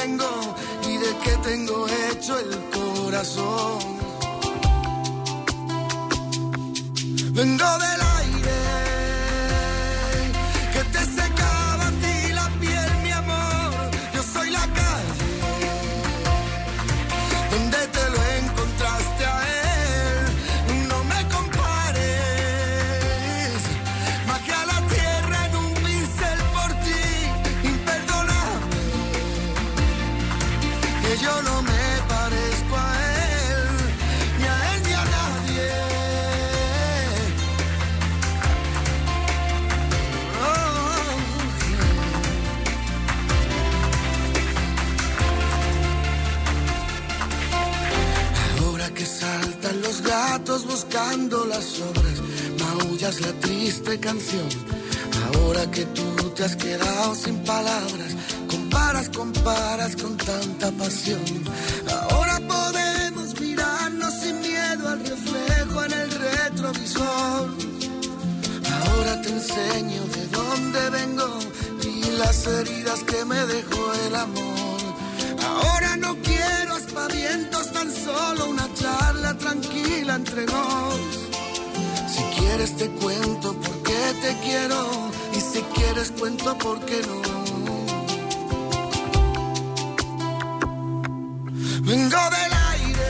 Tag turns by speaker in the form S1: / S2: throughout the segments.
S1: vengo y de qué tengo hecho el corazón. Vengo del aire que te secaba a ti la piel, mi amor. Yo soy la calle donde te lo encontraste a él. No me compares, bajé a la tierra en un pincel por ti, imperdonable. Que yo no me parezco a él, ni a él ni a nadie. Ahora que saltan los gatos buscando las sobras, maullas la triste canción. Ahora que tú te has quedado sin palabras, comparas con tanta pasión. Ahora podemos mirarnos sin miedo al reflejo en el retrovisor. Ahora te enseño de dónde vengo y las heridas que me dejó el amor. Ahora no quiero aspavientos, tan solo una charla tranquila entre nos. Si quieres te cuento por qué te quiero, y si quieres cuento por qué no. Vengo del aire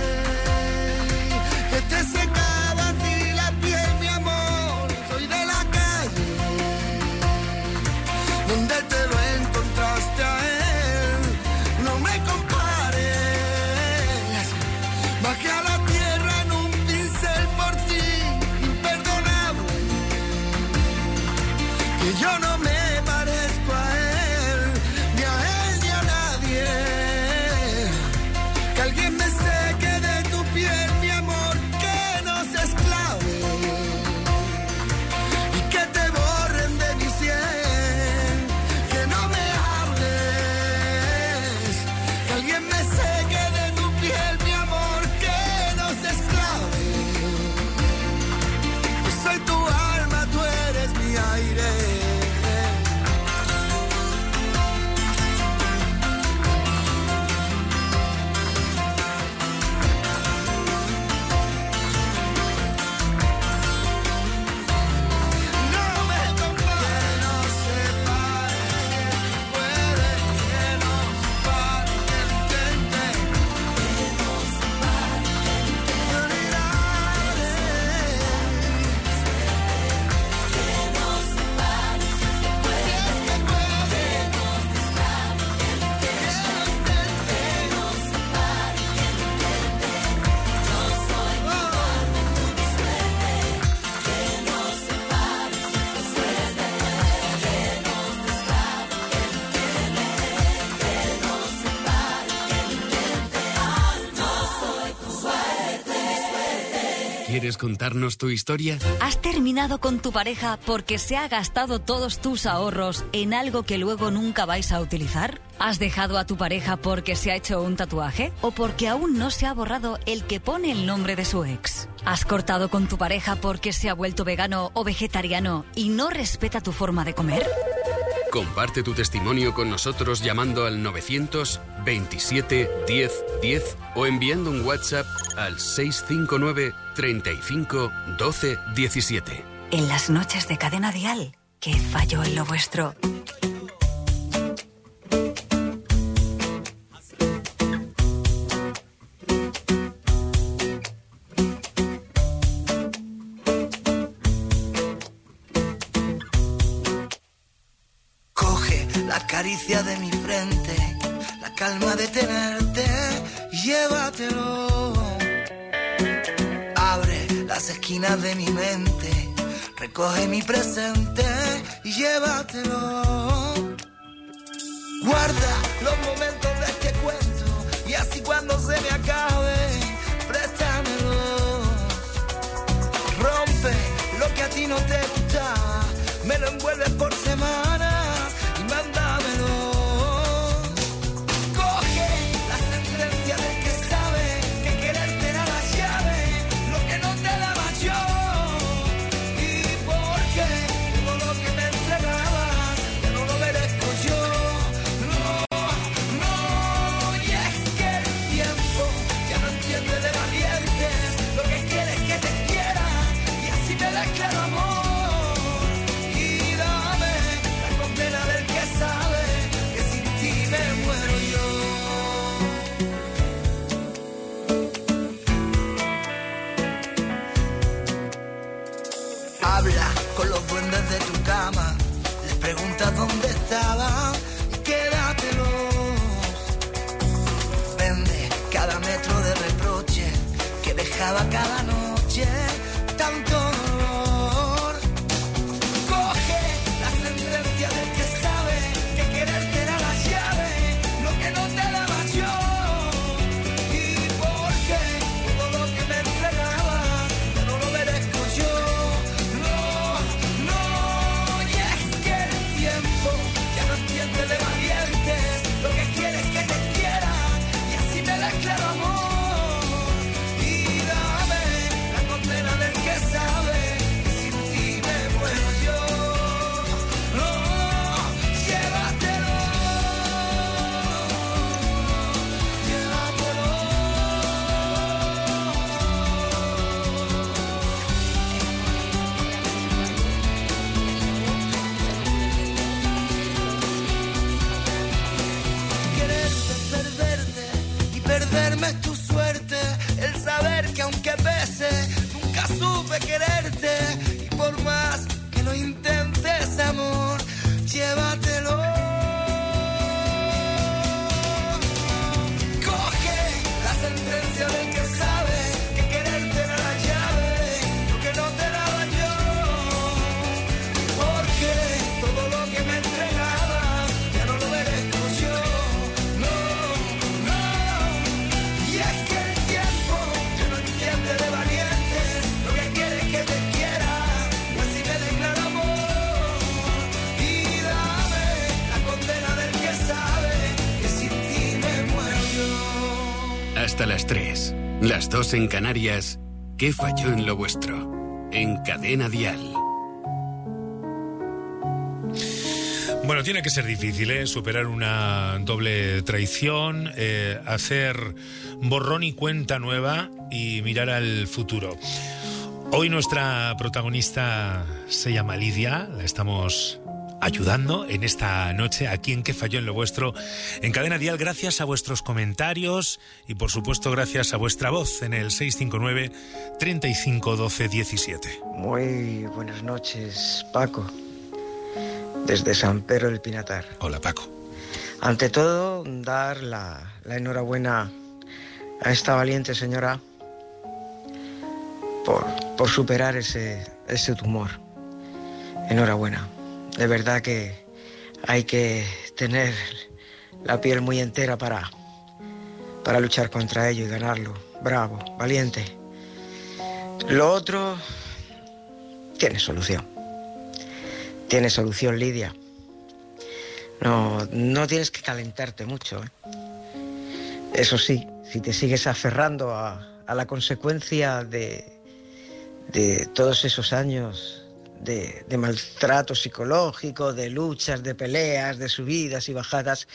S1: que te secaba a ti la piel, mi amor. Soy de la calle donde te lo encontraste a él. No me compares, bajé a la tierra en un pincel por ti, imperdonable. Que yo no me parezco a él, ni a él ni a nadie. Que alguien me seque de tu piel, mi amor, que no se esclave y que te borren de mi sien, que no me hables. Que alguien me seque de tu piel, mi amor, que no se esclave. Yo soy tu alma, tú eres mi aire.
S2: ¿Quieres contarnos tu historia?
S3: ¿Has terminado con tu pareja porque se ha gastado todos tus ahorros en algo que luego nunca vais a utilizar? ¿Has dejado a tu pareja porque se ha hecho un tatuaje? ¿O porque aún no se ha borrado el que pone el nombre de su ex? ¿Has cortado con tu pareja porque se ha vuelto vegano o vegetariano y no respeta tu forma de comer?
S2: Comparte tu testimonio con nosotros llamando al 927 10 10 o enviando un WhatsApp al 659 35 12 17.
S3: En las noches de Cadena Dial, ¿qué falló en lo vuestro?
S1: La caricia de mi frente, la calma de tenerte, llévatelo. Abre las esquinas de mi mente, recoge mi presente y llévatelo. Guarda los momentos de este cuento y así cuando se me acabe, préstamelo. Rompe lo que a ti no te gustaba, me lo envuelves por semanas y mándamelo. Coge la sentencia del que sabe que quererte era la llave, lo que no te daba yo. Y porque todo lo que me entregabas, ya no lo merezco yo. No, no. daba cada noche tanto dolor. Coge la sentencia del que sabe que quererte era la llave, lo que no te daba yo. Y porque todo lo que me entregabas ya no lo merezco yo. No, no, y es que el tiempo ya no entiende de valientes, lo que quiere es que te quiera y así me declaro amor. Perderme es tu suerte, el saber que aunque pese, nunca supe quererte. Y por más que lo intentes, amor, llévatelo. Coge la sentencia del que sabe que quererte era la llave, lo que no te daba yo. Porque todo lo que me entregabas ya no lo merezco yo.
S2: Hasta las 3, las 2 en Canarias. ¿Qué falló en lo vuestro? En Cadena Dial.
S4: Bueno, tiene que ser difícil, superar una doble traición, hacer borrón y cuenta nueva y mirar al futuro. Hoy nuestra protagonista se llama Lidia, la estamos ayudando en esta noche aquí en ¿Qué falló en lo vuestro? En Cadena Dial, gracias a vuestros comentarios y por supuesto gracias a vuestra voz en el 659 35 12 17.
S5: Muy buenas noches, Paco, desde San Pedro del Pinatar.
S4: Hola, Paco.
S5: Ante todo, dar la enhorabuena a esta valiente señora por superar ese tumor. Enhorabuena. De verdad que hay que tener la piel muy entera para luchar contra ello y ganarlo. Bravo, valiente. Lo otro tiene solución. Tiene solución, Lidia. No tienes que calentarte mucho, ¿eh? Eso sí, si te sigues aferrando a la consecuencia de todos esos años de maltrato psicológico, de luchas, de peleas, de subidas y bajadas,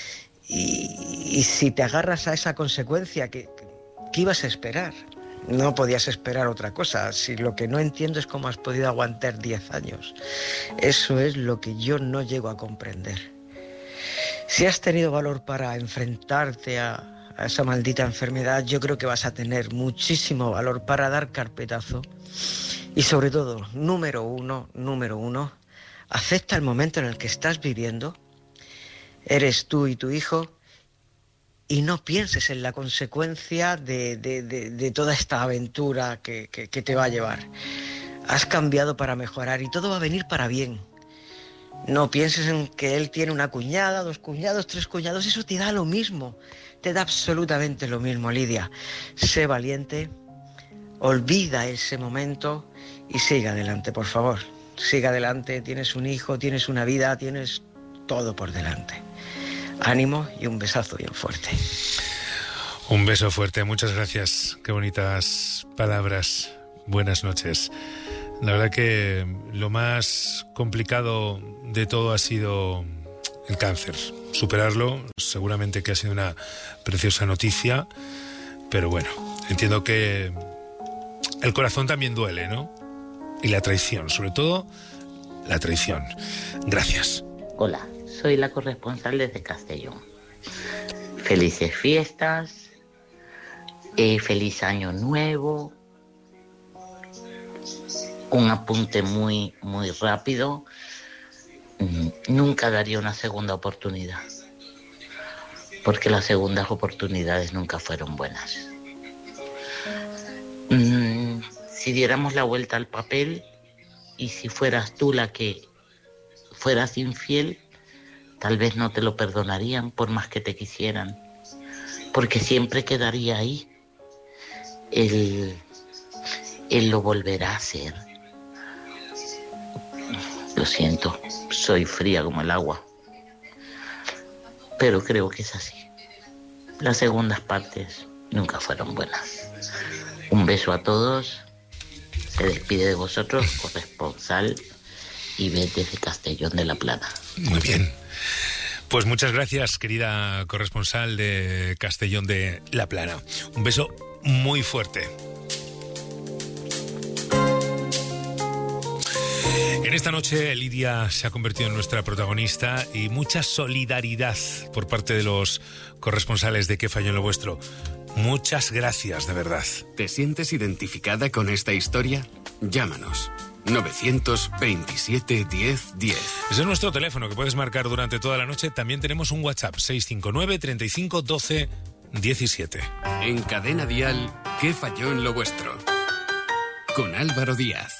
S5: y si te agarras a esa consecuencia, ¿qué ibas a esperar? No podías esperar otra cosa. Si lo que no entiendo es cómo has podido aguantar 10 años. Eso es lo que yo no llego a comprender. Si has tenido valor para enfrentarte a esa maldita enfermedad, yo creo que vas a tener muchísimo valor para dar carpetazo. Y sobre todo, número uno, acepta el momento en el que estás viviendo. Eres tú y tu hijo. Y no pienses en la consecuencia de toda esta aventura que te va a llevar. Has cambiado para mejorar y todo va a venir para bien. No pienses en que él tiene una cuñada, 2 cuñados, 3 cuñados. Eso te da lo mismo. Te da absolutamente lo mismo, Lidia. Sé valiente, olvida ese momento y sigue adelante, por favor. Sigue adelante, tienes un hijo, tienes una vida, tienes todo por delante. Ánimo y un besazo bien fuerte.
S4: Un beso fuerte, muchas gracias. Qué bonitas palabras. Buenas noches. La verdad que lo más complicado de todo ha sido el cáncer. Superarlo, seguramente que ha sido una preciosa noticia, pero bueno, entiendo que el corazón también duele, ¿no? Y la traición, sobre todo la traición. Gracias.
S6: Hola, soy la corresponsal desde Castellón. Felices fiestas, feliz año nuevo. Un apunte muy rápido. Nunca daría una segunda oportunidad, porque las segundas oportunidades nunca fueron buenas. Si diéramos la vuelta al papel y si fueras tú la que fueras infiel, tal vez no te lo perdonarían por más que te quisieran, porque siempre quedaría ahí. Él lo volverá a hacer. Lo siento, soy fría como el agua, pero creo que es así. Las segundas partes nunca fueron buenas. Un beso a todos. Se despide de vosotros, corresponsal Ivette desde Castellón de la Plana.
S4: Muy bien. Pues muchas gracias, querida corresponsal de Castellón de la Plana. Un beso muy fuerte. En esta noche Lidia se ha convertido en nuestra protagonista y mucha solidaridad por parte de los corresponsales de ¿Qué falló en lo vuestro? Muchas gracias, de verdad.
S2: ¿Te sientes identificada con esta historia? Llámanos. 927 10 10.
S4: Ese es nuestro teléfono que puedes marcar durante toda la noche. También tenemos un WhatsApp, 659 35 12 17.
S2: En Cadena Dial, ¿Qué falló en lo vuestro? Con Álvaro Díaz.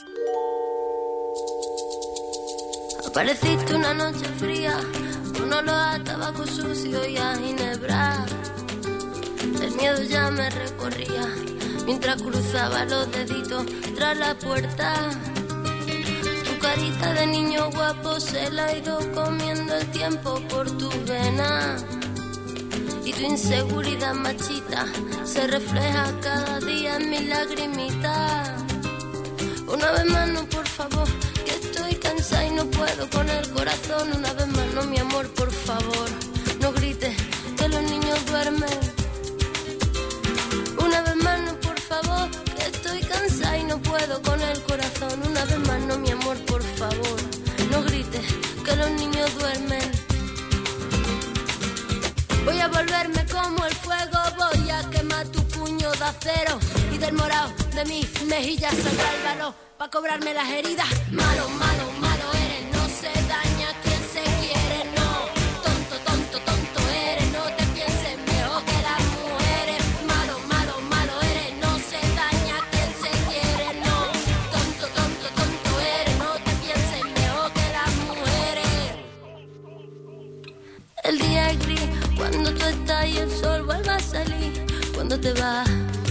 S7: Apareciste una noche fría, un olor a tabaco sucio y a ginebra. El miedo ya me recorría mientras cruzaba los deditos tras la puerta. Tu carita de niño guapo se la ha ido comiendo el tiempo por tus venas. Y tu inseguridad machita se refleja cada día en mis lagrimitas. Una vez más no, por favor, que estoy cansada y no puedo con el corazón. Una vez más no, mi amor, por favor, no grites que los niños duermen. Una vez más no, por favor, que estoy cansada y no puedo con el corazón. Una vez más no, mi amor, por favor, no grites que los niños duermen. Voy a volverme como el fuego, voy a quemar tu puño de acero y del morado de mis mejillas saldrá el valor pa' cobrarme las heridas. Malo, malo, malo eres, no se daña quien se quiere, no. Tonto, tonto, tonto eres, no te pienses mejor que las mujeres. Malo, malo, malo eres, no se daña quien se quiere, no. Tonto, tonto, tonto eres, no te pienses mejor que las mujeres. El día es gris cuando tú estás y el sol vuelve a salir, cuando te vas.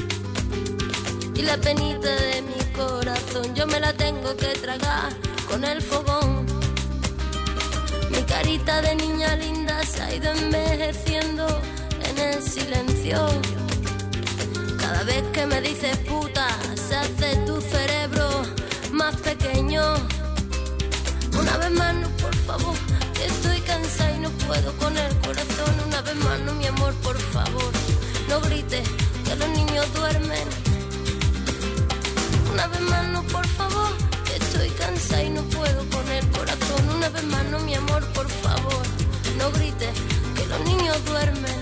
S7: Y la penita de mi corazón yo me la tengo que tragar con el fogón. Mi carita de niña linda se ha ido envejeciendo en el silencio. Cada vez que me dices puta se hace tu cerebro más pequeño. Una vez más no, por favor, que estoy cansada y no puedo con el corazón. Una vez más no, mi amor, por favor, no grites que los niños duermen. Una vez más no, por favor, que estoy cansada y no puedo con el corazón. Una vez más no, mi amor, por favor, no grites que los niños duermen.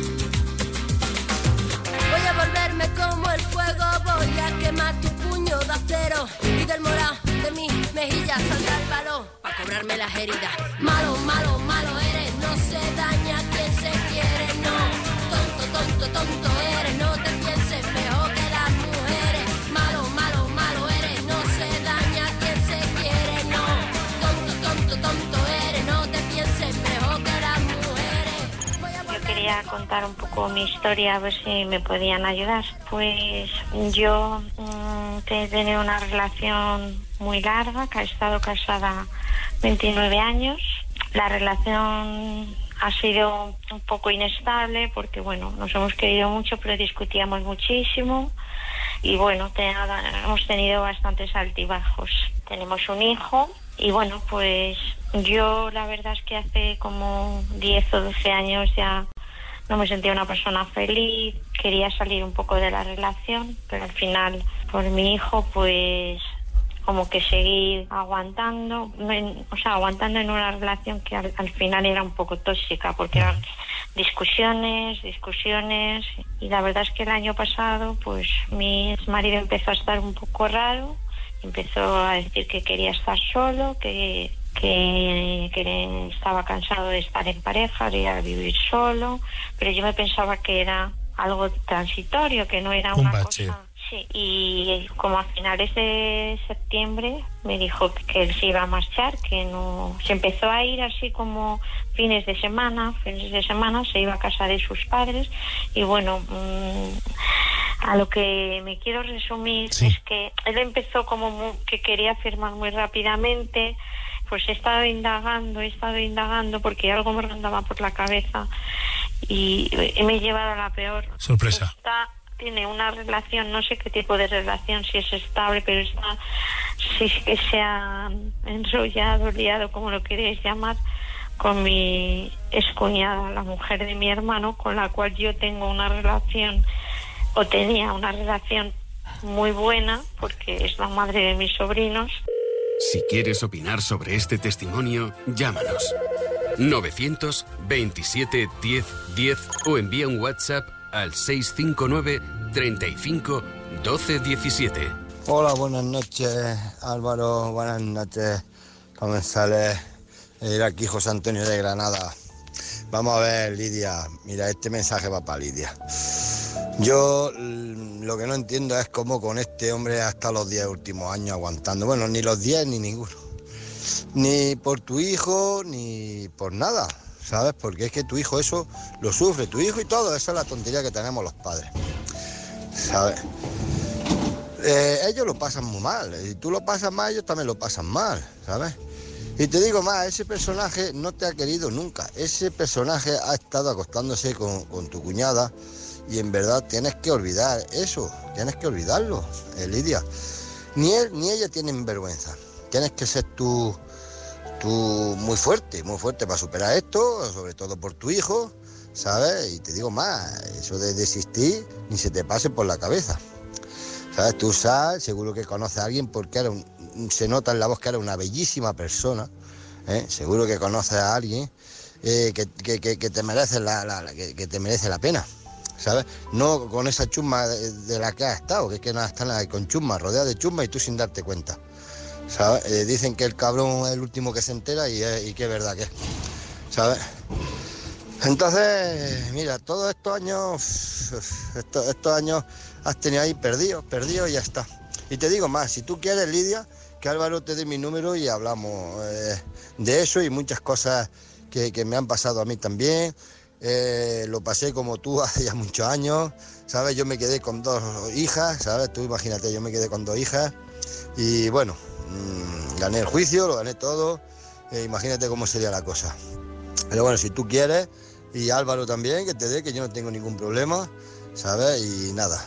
S7: Voy a volverme como el fuego, voy a quemar tu puño de acero y del morado de mis mejillas saldrá el valor pa' cobrarme las heridas. Malo, malo, malo eres, no se daña quien se quiere, no. Tonto, tonto, tonto eres, no te pienses mejor que las mujeres. Malo, malo, malo eres, no se daña quien se quiere, no. Tonto, tonto, tonto eres, no te pienses mejor que las mujeres.
S8: Yo quería contar un poco mi historia, a ver si me podían ayudar. Pues yo he tenido una relación muy larga, que he estado casada 29 años. La relación ha sido un poco inestable porque, bueno, nos hemos querido mucho, pero discutíamos muchísimo y, bueno, hemos tenido bastantes altibajos. Tenemos un hijo y, bueno, pues yo la verdad es que hace como 10 o 12 años ya no me sentía una persona feliz, quería salir un poco de la relación, pero al final, por mi hijo, pues como que seguir aguantando, aguantando en una relación que al final era un poco tóxica, porque eran discusiones, y la verdad es que el año pasado, pues mi exmarido empezó a estar un poco raro, empezó a decir que quería estar solo, que estaba cansado de estar en pareja, de vivir solo, pero yo me pensaba que era algo transitorio, que no era una cosa, Sí, y como a finales de septiembre me dijo que él se iba a marchar, que no, se empezó a ir así como fines de semana, se iba a casa de sus padres y bueno, a lo que me quiero resumir es que él empezó como que quería firmar muy rápidamente, pues he estado indagando porque algo me rondaba por la cabeza y me he llevado a la peor
S4: sorpresa.
S8: Tiene una relación, no sé qué tipo de relación, si es estable, pero sí que se ha enrollado, liado, como lo queréis llamar, con mi excuñada, la mujer de mi hermano, con la cual yo tengo una relación, o tenía una relación muy buena, porque es la madre de mis sobrinos.
S2: Si quieres opinar sobre este testimonio, llámanos. 927 10 10 o envía un WhatsApp al 659 35 12 17.
S9: Hola, buenas noches, Álvaro, buenas noches, comensales. Aquí José Antonio de Granada. Vamos a ver, Lidia, mira, este mensaje va para Lidia. Yo lo que no entiendo es cómo con este hombre hasta los 10 últimos años aguantando. Bueno, ni los 10 ni ninguno. Ni por tu hijo, ni por nada, ¿sabes? Porque es que tu hijo eso lo sufre, tu hijo y todo. Esa es la tontería que tenemos los padres, ¿sabes? Ellos lo pasan muy mal. Y tú lo pasas mal, ellos también lo pasan mal, ¿sabes? Y te digo más, ese personaje no te ha querido nunca. Ese personaje ha estado acostándose con tu cuñada y en verdad tienes que olvidar eso, tienes que olvidarlo, Lidia. Ni él ni ella tienen vergüenza. Tienes que ser tú muy fuerte para superar esto, sobre todo por tu hijo, ¿sabes? Y te digo más, eso de desistir ni se te pase por la cabeza, ¿sabes? Tú sabes, seguro que conoces a alguien porque se nota en la voz que era una bellísima persona, ¿eh? Seguro que conoces a alguien que te merece que te merece la pena, ¿sabes? No con esa chusma de la que has estado, que es que no están con chusma, rodeada de chusma y tú sin darte cuenta, ¿sabes? Dicen que el cabrón es el último que se entera y que es verdad que es, ¿sabes? Entonces, mira, todos estos años has tenido ahí perdido y ya está. Y te digo más, si tú quieres, Lidia, que Álvaro te dé mi número y hablamos de eso y muchas cosas que me han pasado a mí también. Lo pasé como tú hace ya muchos años, ¿sabes? Yo me quedé con 2 hijas, ¿sabes? Tú imagínate, yo me quedé con 2 hijas y bueno, gané el juicio, lo gané todo, imagínate cómo sería la cosa. Pero bueno, si tú quieres, y Álvaro también, que te dé, que yo no tengo ningún problema, ¿sabes? Y nada,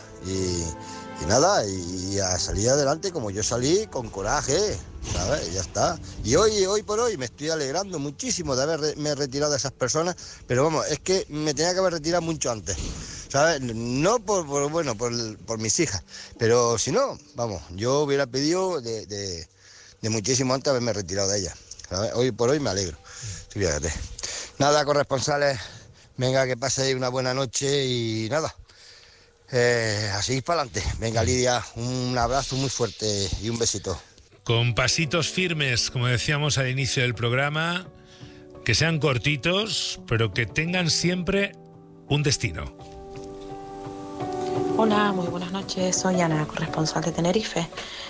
S9: y a salir adelante como yo salí, con coraje, ¿sabes? Y ya está. Y hoy por hoy me estoy alegrando muchísimo de haberme retirado de esas personas, pero vamos, es que me tenía que haber retirado mucho antes, ¿sabes? No por mis hijas, pero si no, vamos, yo hubiera pedido de muchísimo antes haberme retirado de ellas, ¿sabes? Hoy por hoy me alegro, fíjate. Nada, corresponsales, venga, que paséis una buena noche y nada. Así para adelante. Venga, Lidia, un abrazo muy fuerte y un besito.
S4: Con pasitos firmes, como decíamos al inicio del programa, que sean cortitos, pero que tengan siempre un destino.
S10: Hola, muy buenas noches. Soy Ana, corresponsal de Tenerife.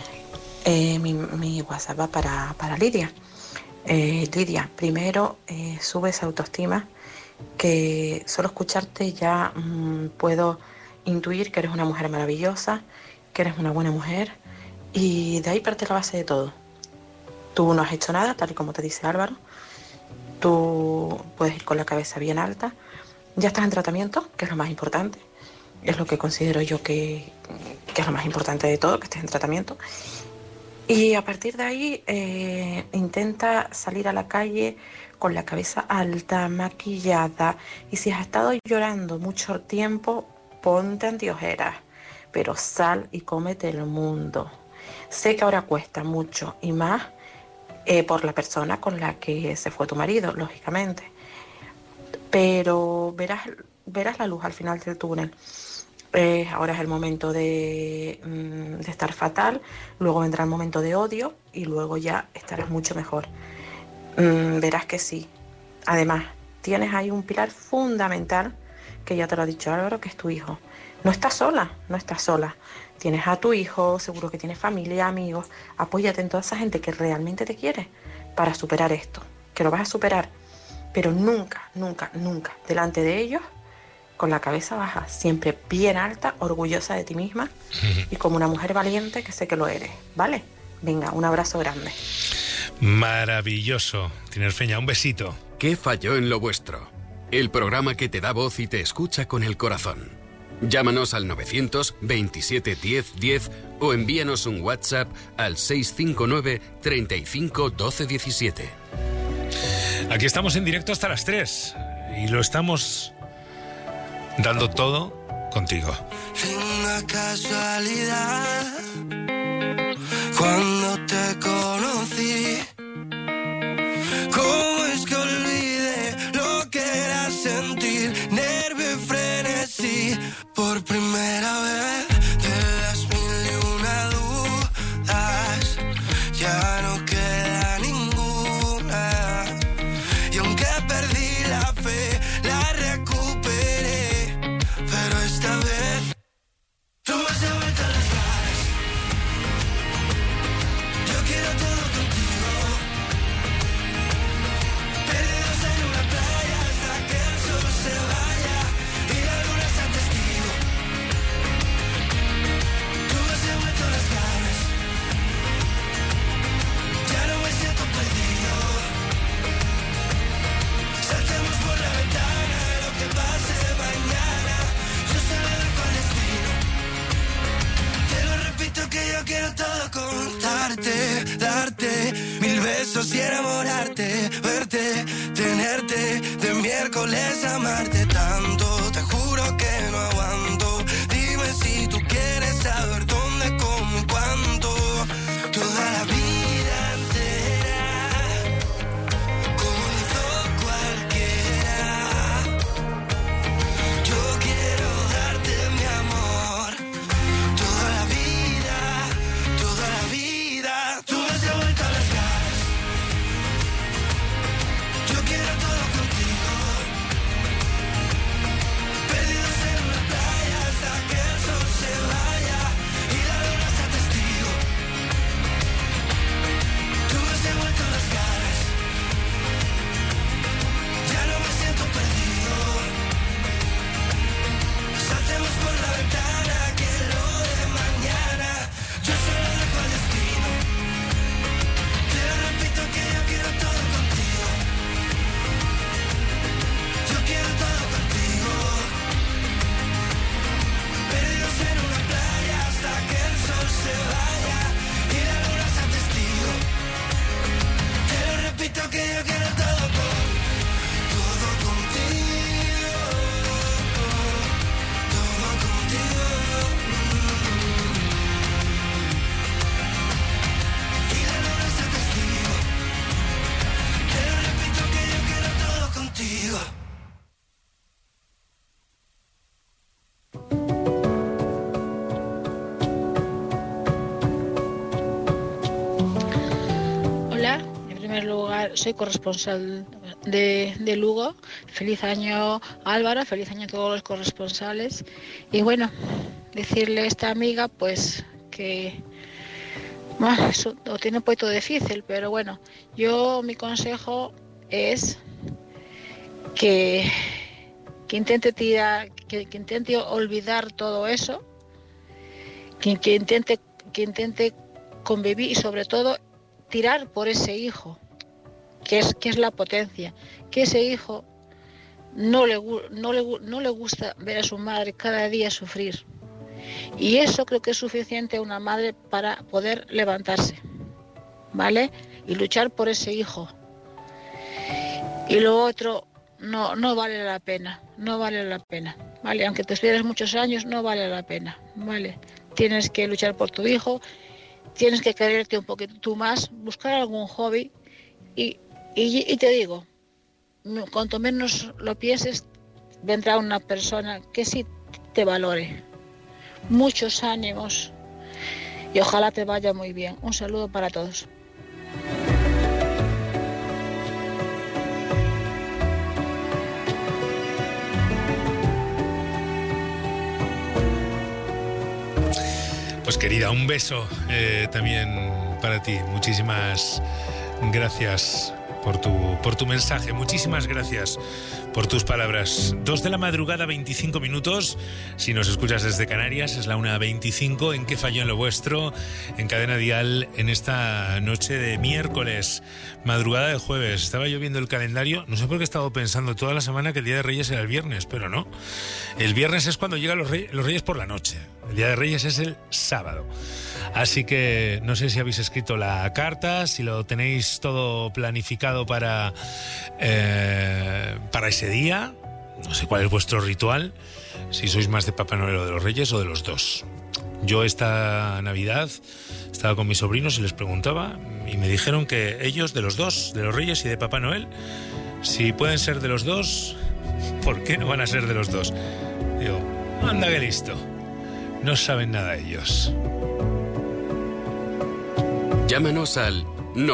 S10: Mi WhatsApp va para Lidia. Lidia, primero sube esa autoestima, que solo escucharte ya puedo intuir que eres una mujer maravillosa, que eres una buena mujer, y de ahí parte la base de todo. Tú no has hecho nada, tal y como te dice Álvaro. Tú puedes ir con la cabeza bien alta. Ya estás en tratamiento, que es lo más importante. Es lo que considero yo que es lo más importante de todo, que estés en tratamiento. Y a partir de ahí intenta salir a la calle con la cabeza alta, maquillada. Y si has estado llorando mucho tiempo, ponte anteojeras, pero sal y cómete el mundo. Sé que ahora cuesta mucho y más por la persona con la que se fue tu marido, lógicamente. Pero verás la luz al final del túnel. Ahora es el momento de estar fatal, luego vendrá el momento de odio y luego ya estarás mucho mejor. Verás que sí. Además, tienes ahí un pilar fundamental que ya te lo ha dicho Álvaro, que es tu hijo. No estás sola, no estás sola. Tienes a tu hijo, seguro que tienes familia, amigos. Apóyate en toda esa gente que realmente te quiere para superar esto, que lo vas a superar. Pero nunca, nunca, nunca, delante de ellos, con la cabeza baja, siempre bien alta, orgullosa de ti misma y como una mujer valiente que sé que lo eres, ¿vale? Venga, un abrazo grande.
S4: Maravilloso, Tinerfeña, un besito.
S2: ¿Qué falló en lo vuestro? El programa que te da voz y te escucha con el corazón. Llámanos al 927 10 10 o envíanos un WhatsApp al 659 35 12 17.
S4: Aquí estamos en directo hasta las 3 y lo estamos dando todo contigo.
S1: Una casualidad, cuando te conocí, ¿cómo es que olvidé lo que era sentir nervio y frenesí? Por primera vez de las mil y una dudas, ya no queda ninguna. Y aunque perdí la fe, la recuperé, pero esta vez tú me has devuelto las ganas. Yo quiero todo contigo, perdidos en una playa hasta que el sol se vaya y la luna sea testigo. Tú me has devuelto las ganas, ya no me siento perdido. Saltemos por la ventana, lo que pase mañana, yo se lo dejo al destino. Te lo repito que yo quiero todo contarte, darte mil besos y enamorarte, verte, tenerte, de miércoles amarte tanto. Te juro que no aguanto, dime si tú quieres saber dónde, cómo y cuánto. Toda la vida entera, como lo hizo cualquiera. Yo quiero darte mi amor, toda la vida, toda la vida. Tú me has devuelto las ganas, yo quiero todo contigo, perdidos en una playa hasta que el sol se vaya y la luna sea testigo. Tú me has devuelto las ganas, ya no me siento perdido. Saltemos por la ventana que lo de mañana yo solo dejo al destino. Te lo repito que yo quiero todo contigo, yo quiero todo contigo, perdidos en una playa hasta que el sol se vaya y la luna sea testigo. Te lo repito que yo quiero todo contigo. Todo contigo, todo contigo. Y la luna sea testigo. Te lo repito que yo quiero todo contigo.
S11: Hola, en primer lugar soy corresponsal de Lugo. Feliz año Álvaro, feliz año a todos los corresponsales. Y bueno, decirle a esta amiga pues que bueno, eso lo tiene un poquito difícil, pero bueno, mi consejo es que intente que intente olvidar todo eso, que intente convivir y sobre todo tirar por ese hijo, que es la potencia, que ese hijo no le gusta ver a su madre cada día sufrir. Y eso creo que es suficiente a una madre para poder levantarse, ¿vale? Y luchar por ese hijo. Y lo otro, no vale la pena, ¿vale? Aunque te esperes muchos años, no vale la pena, ¿vale? Tienes que luchar por tu hijo, tienes que quererte un poquito tú más, buscar algún hobby y te digo, cuanto menos lo pienses, vendrá una persona que sí te valore. Muchos ánimos y ojalá te vaya muy bien. Un saludo para todos.
S4: Pues querida, un beso también para ti. Muchísimas gracias por tu mensaje. Muchísimas gracias por tus palabras. 2 de la madrugada, 25 minutos. Si nos escuchas desde Canarias, es la 1:25. ¿En qué falló en lo vuestro? En Cadena Dial, en esta noche de miércoles, madrugada de jueves. Estaba yo viendo el calendario. No sé por qué he estado pensando toda la semana que el Día de Reyes era el viernes, pero no. El viernes es cuando llegan los Reyes por la noche. El Día de Reyes es el sábado. Así que no sé si habéis escrito la carta, si lo tenéis todo planificado para ese día. No sé cuál es vuestro ritual, si sois más de Papá Noel o de los Reyes o de los dos. Yo esta Navidad estaba con mis sobrinos y les preguntaba y me dijeron que ellos de los dos, de los Reyes y de Papá Noel, si pueden ser de los dos, ¿por qué no van a ser de los dos? Digo, anda que listo, no saben nada ellos.
S2: Llámanos al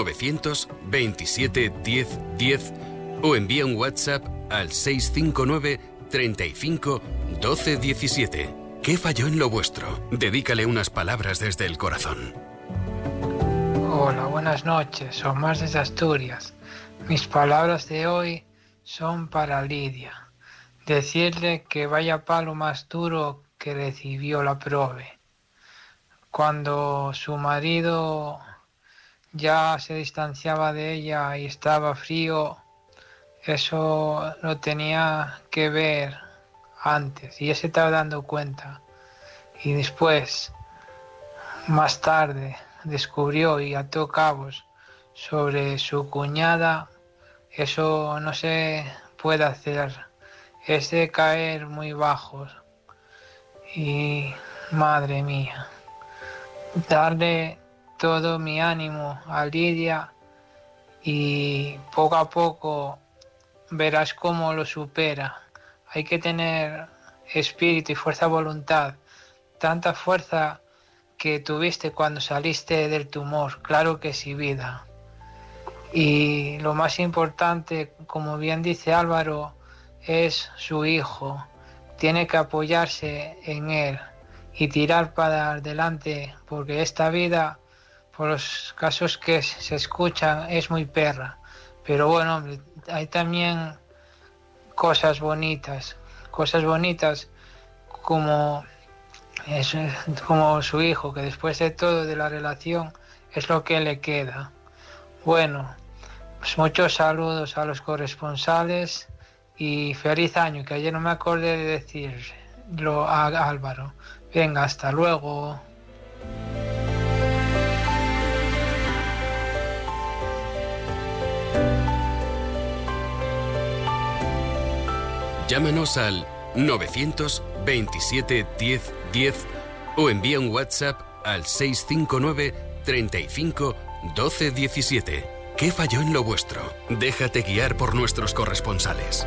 S2: 927 10 10 o envía un WhatsApp al 659 35 12 17. ¿Qué falló en lo vuestro? Dedícale unas palabras desde el corazón.
S12: Hola, buenas noches. Omar desde Asturias. Mis palabras de hoy son para Lidia. Decirle que vaya palo más duro que recibió la prove. Cuando su marido ya se distanciaba de ella y estaba frío, eso lo tenía que ver antes y ella se estaba dando cuenta. Y después, más tarde, descubrió y ató cabos sobre su cuñada. Eso no se puede hacer, es de caer muy bajo. Y madre mía, darle todo mi ánimo a Lidia y poco a poco verás cómo lo supera. Hay que tener espíritu y fuerza de voluntad, tanta fuerza que tuviste cuando saliste del tumor, claro que sí, vida. Y lo más importante, como bien dice Álvaro, es su hijo. Tiene que apoyarse en él y tirar para adelante, porque esta vida, por los casos que se escuchan, es muy perra. Pero bueno, hombre, hay también cosas bonitas como su hijo, que después de todo de la relación es lo que le queda. Bueno, pues muchos saludos a los corresponsales y feliz año, que ayer no me acordé de decirlo a Álvaro. Venga, hasta luego.
S2: Llámanos al 927 10 10 o envía un WhatsApp al 659 35 12 17. ¿Qué falló en lo vuestro? Déjate guiar por nuestros corresponsales.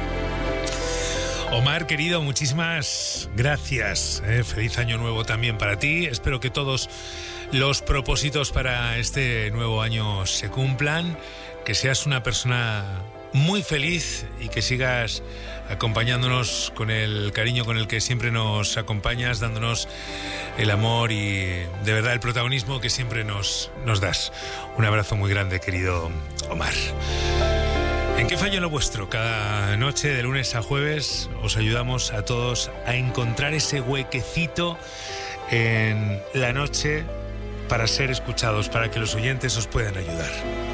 S4: Omar, querido, muchísimas gracias. Feliz año nuevo también para ti. Espero que todos los propósitos para este nuevo año se cumplan, que seas una persona muy feliz y que sigas acompañándonos con el cariño con el que siempre nos acompañas, dándonos el amor y de verdad el protagonismo que siempre nos das. Un abrazo muy grande, querido Omar. ¿En qué falló lo vuestro? Cada noche, de lunes a jueves, os ayudamos a todos a encontrar ese huequecito en la noche para ser escuchados, para que los oyentes os puedan ayudar.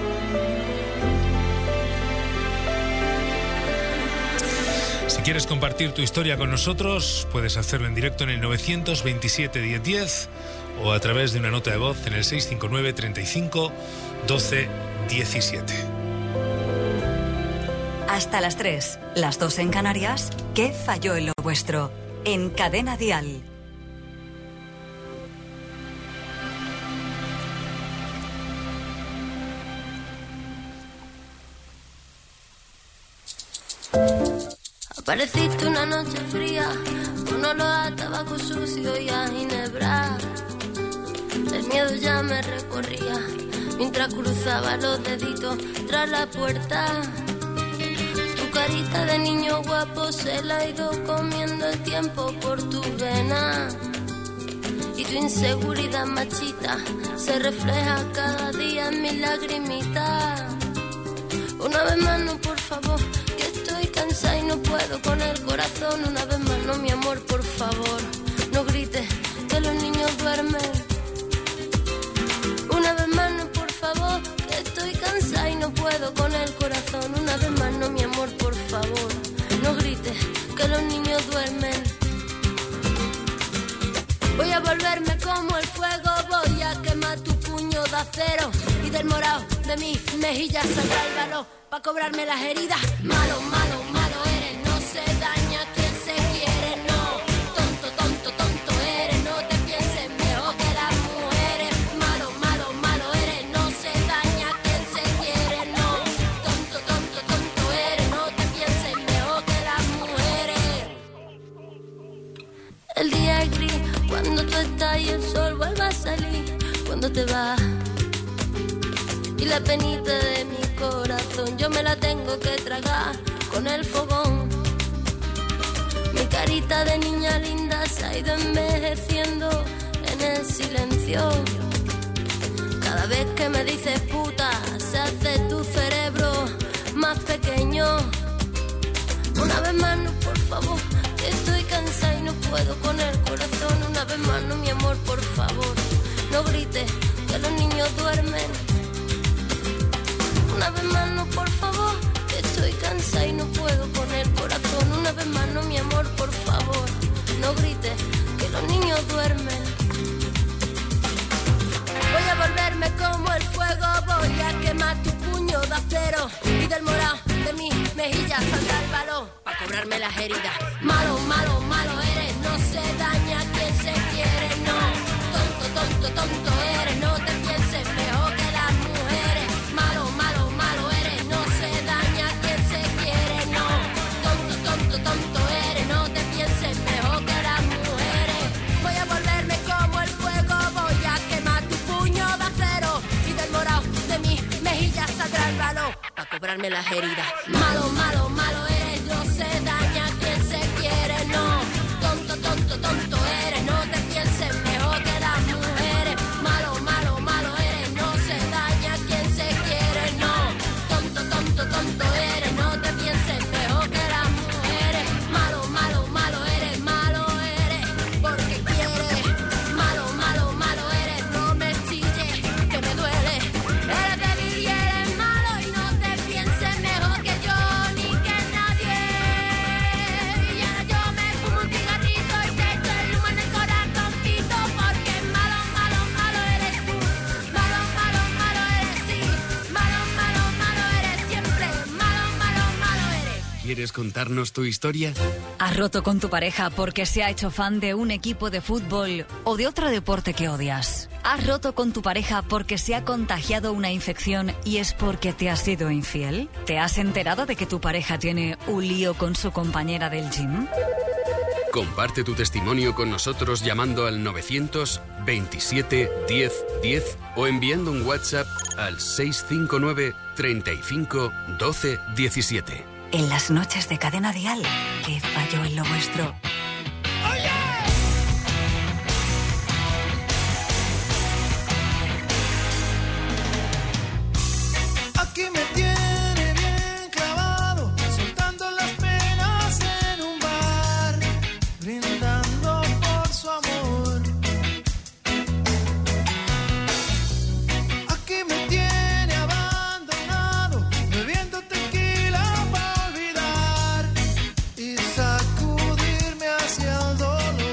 S4: Si quieres compartir tu historia con nosotros, puedes hacerlo en directo en el 927 1010 o a través de una nota de voz en el 659 35 12 17.
S3: Hasta las 3, las 2 en Canarias. ¿Qué falló en lo vuestro? En Cadena Dial.
S7: Apareciste una noche fría, con olor a tabaco sucio y a ginebra. El miedo ya me recorría, mientras cruzaba los deditos tras la puerta. Tu carita de niño guapo se la ha ido comiendo el tiempo por tus venas. Y tu tu inseguridad machita se refleja cada día en mis lagrimitas. Una vez más no, por favor, que estoy cansada y no puedo con el corazón. Una vez más no, mi amor, por favor, no grites que los niños duermen. Una vez más no, por favor, que estoy cansada y no puedo con el corazón. Una vez más no, mi amor, por favor, no grites que los niños duermen. Voy a volverme como el fuego, voy a quemar tu puño de acero y del morado de mis mejillas saldrá el valor pa' cobrarme las heridas. Malo, malo, malo eres, no se daña quien se quiere, no. Tonto, tonto, tonto eres, no te pienses mejor que las mujeres. Malo, malo, malo eres, no se daña quien se quiere, no. Tonto, tonto, tonto eres, no te pienses mejor que las mujeres. El día es gris cuando tú estás y el sol vuelve a salir, cuando te vas y la penita de mi corazón yo me la tengo que tragar con el fogón. Mi carita de niña linda se ha ido envejeciendo en el silencio. Cada vez que me dices puta se hace tu cerebro más pequeño. Una vez más no, por favor, que estoy cansada y no puedo con el corazón. Una vez más no, mi amor, por favor, no grites que los niños duermen. Una vez más no, por favor, que estoy cansada y no puedo con el corazón. Una vez más no, mi amor, por favor, no grites que los niños duermen. Voy a volverme como el fuego, voy a quemar tu puño de acero y del morado de mis mejillas saldrá el valor pa' cobrarme las heridas. Malo, malo, malo eres, no se daña quien se quiere, no. Tonto, tonto, tonto eres, no te pienses mejor que las mujeres. Malo, malo, malo eres, no se daña quien se quiere, no. Tonto, tonto, tonto eres, no te pienses mejor que las mujeres. Voy a volverme como el fuego, voy a quemar tu puño de acero y del morado de mis mejillas saldrá el valor pa' cobrarme las heridas. Malo, malo, malo eres, no se daña quien se quiere, no. Tonto, tonto, tonto eres, no te pienses mejor que las mujeres. Malo, malo, malo eres, no se daña quien se quiere, no. Tonto, tonto, tonto eres, no te pienses mejor que las mujeres. Malo, malo, malo eres, porque quieres. Malo, malo, malo eres, no me chilles, que me duele. Eres débil y eres malo y no te pienses mejor que yo ni que nadie. Y ahora yo me fumo un cigarrito y te echo el humo en el corazoncito, porque malo, malo, malo eres tú. Malo, malo, malo eres sí. Malo, malo, malo eres siempre. Malo, malo, malo eres.
S2: ¿Quieres contarnos tu historia?
S3: ¿Has roto con tu pareja porque se ha hecho fan de un equipo de fútbol o de otro deporte que odias? ¿Has roto con tu pareja porque se ha contagiado una infección y es porque te has sido infiel? ¿Te has enterado de que tu pareja tiene un lío con su compañera del gym?
S2: Comparte tu testimonio con nosotros llamando al 927 10 10 o enviando un WhatsApp al 659 35 12 17.
S3: En las noches de Cadena Dial, ¿qué falló en lo vuestro?
S1: Aquí me tiene bien clavado, soltando las penas en un bar, brindando por su amor. Aquí me tiene abandonado, bebiendo tequila para olvidar y sacudirme hacia el dolor.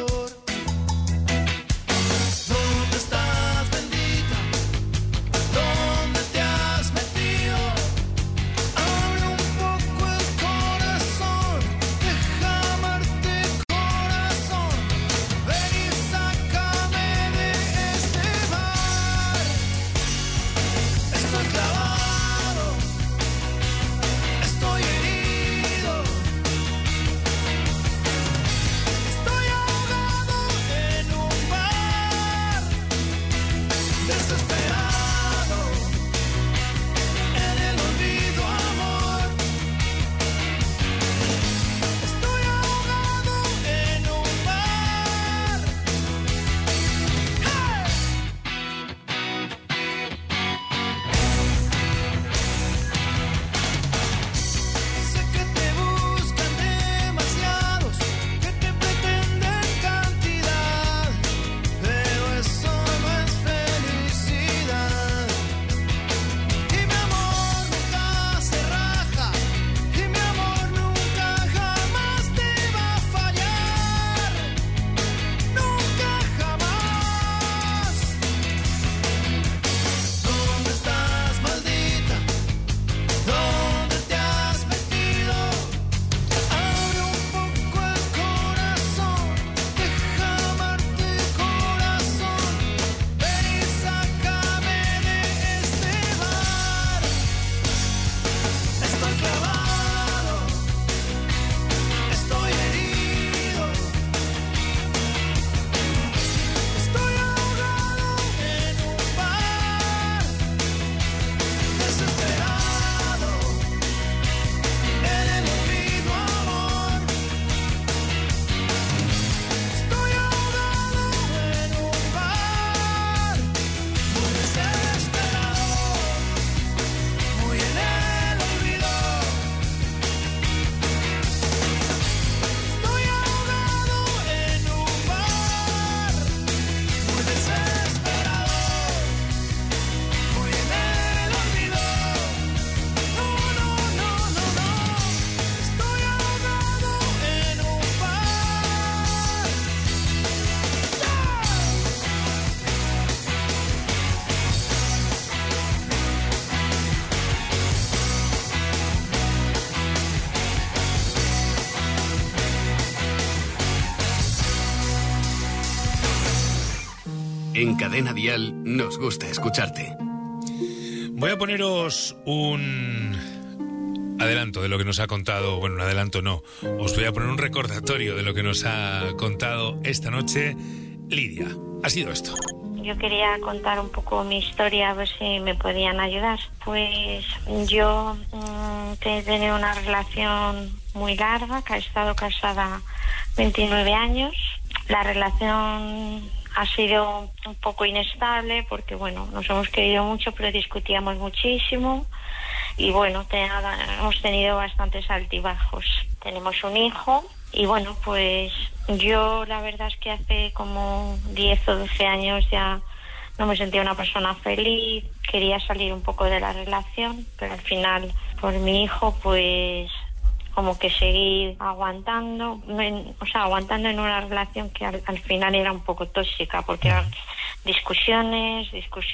S2: En Cadena Dial nos gusta escucharte.
S4: Voy a poneros un adelanto de lo que nos ha contado. Bueno, un adelanto no. Os voy a poner un recordatorio de lo que nos ha contado esta noche Lidia. Ha sido esto.
S8: Yo quería contar un poco mi historia, a ver si me podían ayudar. Pues yo he tenido una relación muy larga, que he estado casada 29 años. La relación ha sido un poco inestable porque, bueno, nos hemos querido mucho, pero discutíamos muchísimo. Y bueno, hemos tenido bastantes altibajos. Tenemos un hijo y bueno, pues yo la verdad es que hace como 10 o 12 años ya no me sentía una persona feliz. Quería salir un poco de la relación, pero al final por mi hijo pues como que seguí aguantando, aguantando en una relación que al final era un poco tóxica porque eran discusiones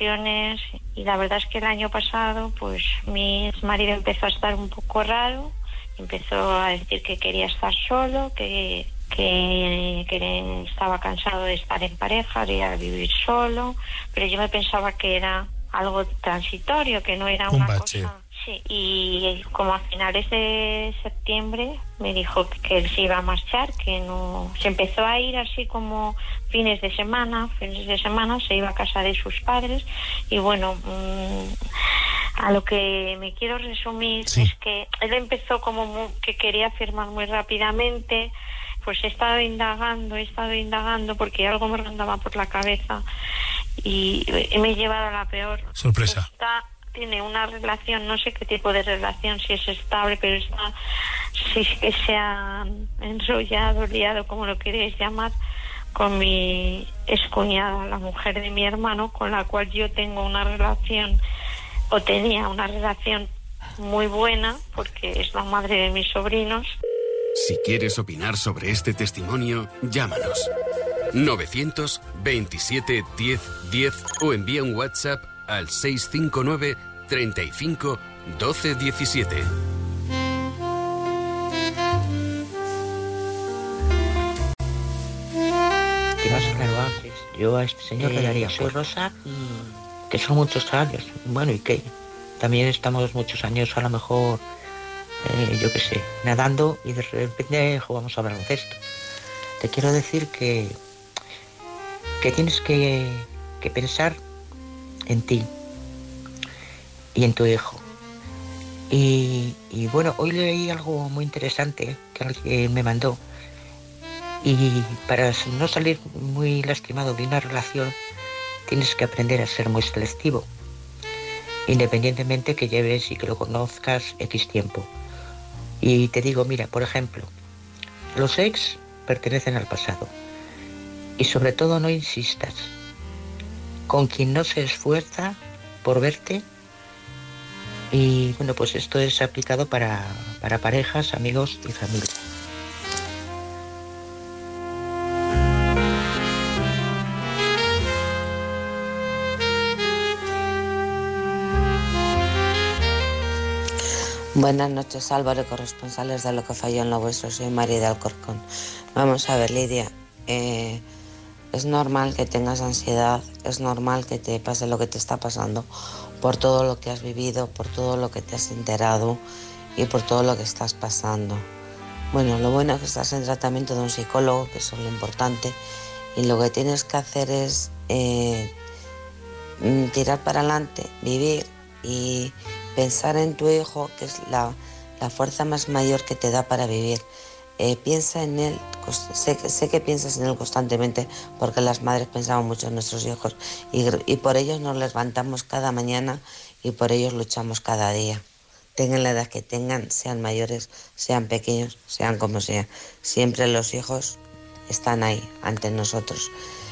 S8: y la verdad es que el año pasado pues mi marido empezó a estar un poco raro, empezó a decir que quería estar solo, que estaba cansado de estar en pareja, quería vivir solo, pero yo me pensaba que era algo transitorio, que no era una cosa. Sí, y como a finales de septiembre me dijo que él se iba a marchar, que no, se empezó a ir así como fines de semana, se iba a casa de sus padres y bueno, a lo que me quiero resumir es que él empezó como que quería firmar muy rápidamente. Pues he estado indagando porque algo me rondaba por la cabeza y me he llevado a la peor
S4: sorpresa.
S8: Tiene una relación, no sé qué tipo de relación, si es estable, pero si es que se ha enrollado, liado, como lo queréis llamar, con mi excuñada, la mujer de mi hermano, con la cual yo tengo una relación, o tenía una relación muy buena, porque es la madre de mis sobrinos.
S2: Si quieres opinar sobre este testimonio, llámanos. 927 10 10 o envía un WhatsApp al 659 35 12 17.
S13: ¿Qué más claro antes? Yo a este señor le daría soy Rosa, que son muchos años. Bueno, ¿y qué? También estamos muchos años a lo mejor, yo qué sé, nadando y de repente jugamos a baloncesto. Te quiero decir que tienes que pensar en ti y en tu hijo. Y bueno, hoy leí algo muy interesante que alguien me mandó. Y para no salir muy lastimado de una relación, tienes que aprender a ser muy selectivo, independientemente que lleves y que lo conozcas X tiempo. Y te digo, mira, por ejemplo, los ex pertenecen al pasado. Y sobre todo no insistas con quien no se esfuerza por verte. Y bueno, pues esto es aplicado para parejas, amigos y familia.
S14: Buenas noches, Álvaro, corresponsales de Lo que falló en lo vuestro. Soy María de Alcorcón. Vamos a ver, Lidia, es normal que tengas ansiedad, es normal que te pase lo que te está pasando por todo lo que has vivido, por todo lo que te has enterado y por todo lo que estás pasando. Bueno, lo bueno es que estás en tratamiento de un psicólogo, que eso es lo importante, y lo que tienes que hacer es tirar para adelante, vivir y pensar en tu hijo, que es la fuerza más mayor que te da para vivir. Piensa en él, sé que piensas en él constantemente, porque las madres pensamos mucho en nuestros hijos y por ellos nos levantamos cada mañana y por ellos luchamos cada día. Tengan la edad que tengan, sean mayores, sean pequeños, sean como sean. Siempre los hijos están ahí ante nosotros.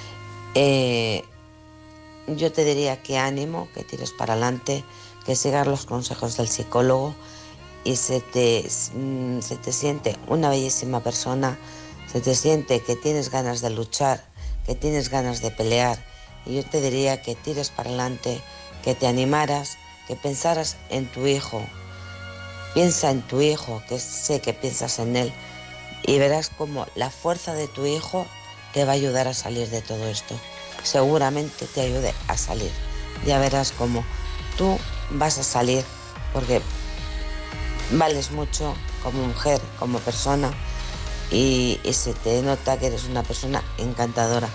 S14: Yo te diría que ánimo, que tires para adelante, que sigas los consejos del psicólogo y se te siente una bellísima persona, se te siente que tienes ganas de luchar, que tienes ganas de pelear. Y yo te diría que tires para adelante, que te animaras, que pensaras en tu hijo. Piensa en tu hijo, que sé que piensas en él, y verás cómo la fuerza de tu hijo te va a ayudar a salir de todo esto. seguramente te ayude a salir. Ya verás cómo tú vas a salir, porque vales mucho como mujer, como persona, y se te nota que eres una persona encantadora.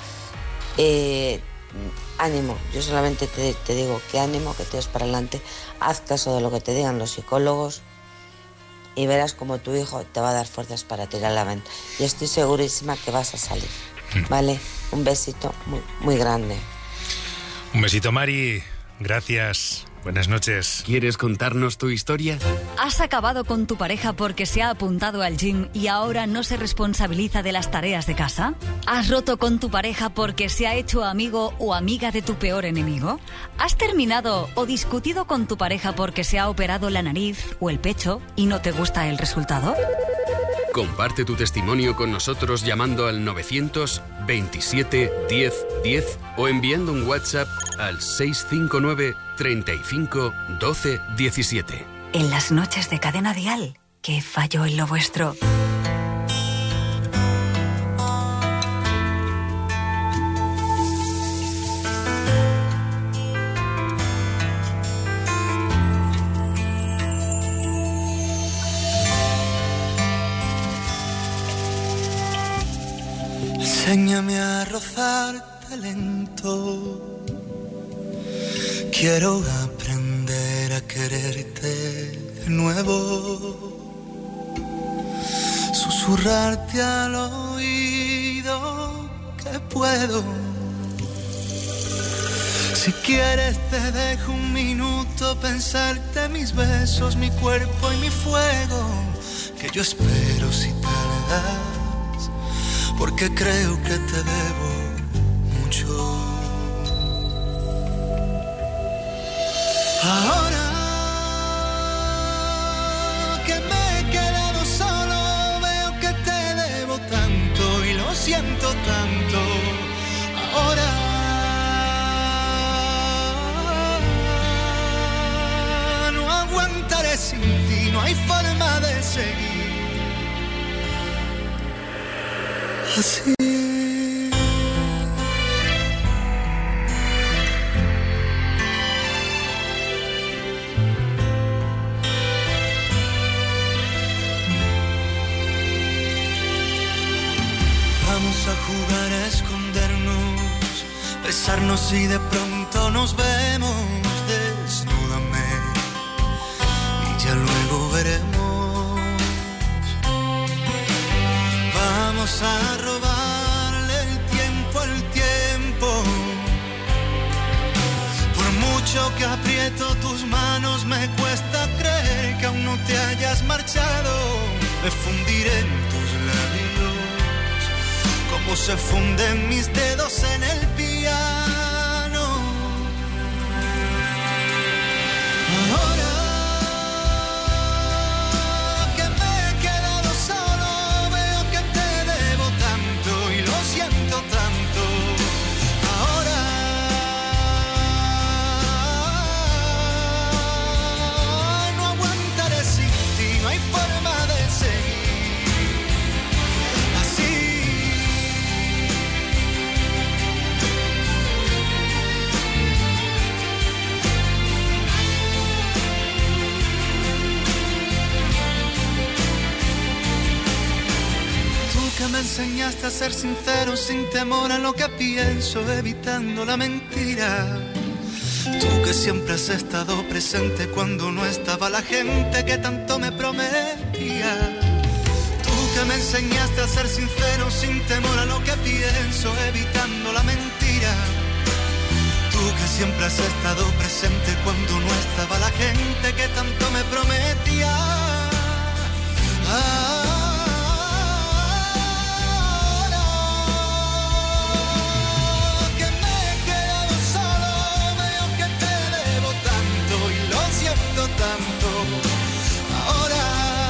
S14: Ánimo, yo solamente te digo que ánimo, que te des para adelante, haz caso de lo que te digan los psicólogos y verás como tu hijo te va a dar fuerzas para tirar la venta. Y estoy segurísima que vas a salir, ¿vale? Un besito muy, muy grande.
S4: Un besito, Mari. Gracias. Buenas noches.
S2: ¿Quieres contarnos tu historia?
S3: ¿Has acabado con tu pareja porque se ha apuntado al gym y ahora no se responsabiliza de las tareas de casa? ¿Has roto con tu pareja porque se ha hecho amigo o amiga de tu peor enemigo? ¿Has terminado o discutido con tu pareja porque se ha operado la nariz o el pecho y no te gusta el resultado?
S2: Comparte tu testimonio con nosotros llamando al 927 10 10 o enviando un WhatsApp al 659 35 12 17.
S3: En las noches de Cadena Dial, que falló en lo vuestro.
S1: Enséñame a rozarte lento. Quiero aprender a quererte de nuevo. Susurrarte al oído que puedo. Si quieres te dejo un minuto pensarte mis besos, mi cuerpo y mi fuego. Que yo espero si tardas, porque creo que te debo mucho. Ahora que me he quedado solo, veo que te debo tanto y lo siento tanto. Ahora no aguantaré sin ti, no hay forma de seguir así. Vamos a jugar a escondernos, besarnos y de pronto nos vemos. Desnúdame y ya luego veremos. Vamos a robarle el tiempo al tiempo. Por mucho que aprieto tus manos, me cuesta creer que aún no te hayas marchado. Me fundiré en tus labios como se funden mis dedos en el piano. Ahora que me he quedado solo, veo que te debo tanto y lo siento tanto. Ahora no aguantaré sin ti, no hay forma de seguir así. Que me enseñaste a ser sincero sin temor a lo que pienso, evitando la mentira. Tú que siempre has estado presente cuando no estaba la gente que tanto me prometía. Tú que me enseñaste a ser sincero sin temor a lo que pienso, evitando la mentira. Tú que siempre has estado presente cuando no estaba la gente que tanto me prometía. Tanto. Ahora